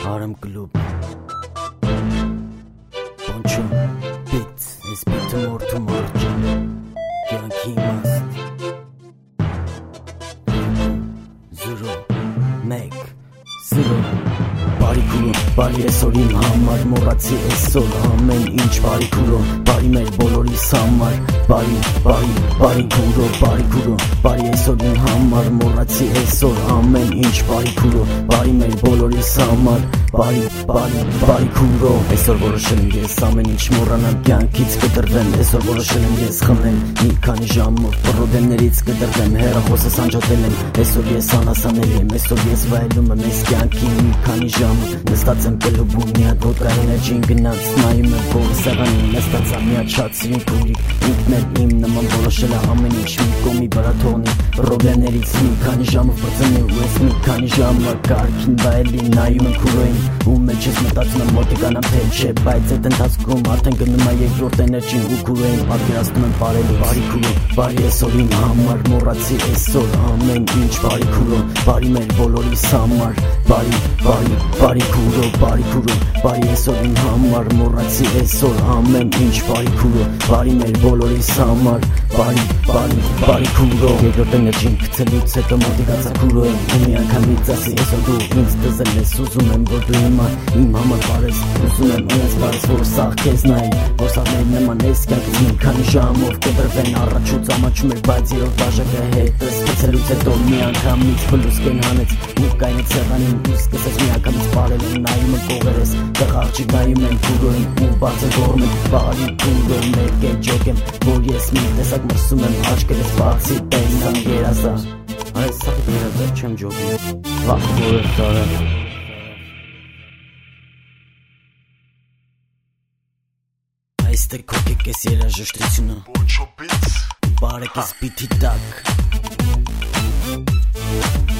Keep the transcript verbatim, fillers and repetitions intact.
Arem Club Poncho Beats Es bitte mortu marcha Yankee must Zero Meg Zero Բարի քուրո, բարի այսօր իմ համար, մոռացի այսօր ամեն ինչ բարի քուրո, բարի մեր բոլորիս համար, բարի, բարի, բարի քուրո, բարի քուրո, բարի այսօր իմ համար, մոռացի այսօր ամեն ինչ բարի քուրո, բարի մեր բոլորիս համար, բարի, բարի, բարի քուրո, այսօր որոշել եմ ես ամեն ինչ մոռանալ կյանքից կտրվեմ, այսօր որոշել եմ ես խմել մի քանի ժամով պրոբլեմներից կտրվեմ, հեռախոսս անջատել եմ, այսօր ես անհասանելի եմ, այսօր ես վայելում եմ այս կյանքի մի քանի ժամ Նստած եմ կլուբում միակ ոտկա էներջին գնաց նայում եմ փողի սեղանին նստածա միաչացրին քուրիկ ինքն էլ իմ նման որոշել է ամեն ինչ մի կողմի վրա թողնի պրոբլեմներից մի քանի ժամով բծնի ու ես մի քանի ժամը կարգին վայելի նայում եմ քուրոյին ու մեջս մտածում եմ մոտիկանամ թե չէ բայց այդ ընթացքում արդեն գնում է երկրորդ էներջին ու քուրոյին պատկերացնում եմ բարելու բարի քուրո բարի այսօր իմ համար մոռացի այսօր ամեն ինչ բարի քուրո բարի մեր բոլորիս համար բարի բարի Բարի քուրո, բարի քուրո, բարի այսօր իմ համար, մոռացի այսօր ամեն ինչ բարի քուրո, բարի մեր բոլորիս համար, բարի, բարի, բարի քուրո Երկրորդ էներջին գցելուց հետո մոտիկացա քուրոյին ու մի անգամից ասի այսօր դու ինձ դզել ես ուզում եմ որ դու հիմա իմ համար բարես ուզում եմ ինձ բարես որ սաղ քեզ նայի որ սաղների նման ես կյանքից մի քանի ժամով կտրվեն առաջուց ամաչում էր բայց երրորդ բաժակը հետս գցելուց հետո մի անգամից բլուսկեն հանեց ու կայնեց սեղանին ու սկսեց մի անգամից Բարել են նայում են կողերես, տեղ աղջիկ նայում են քուրոյին ու բարձր գորում են բարի քուրո մեկ է ջոկ եմ, որ ես մի տեսակ մրսում եմ աչքերես բացի տեսան երազա Այս սաղիտ երազա չեմ ջոկում, վաղ որ էր տարը Այստեղ կոկեք ես երաժշտրությունը, Poncho Beats բարեք ես բիթի տակ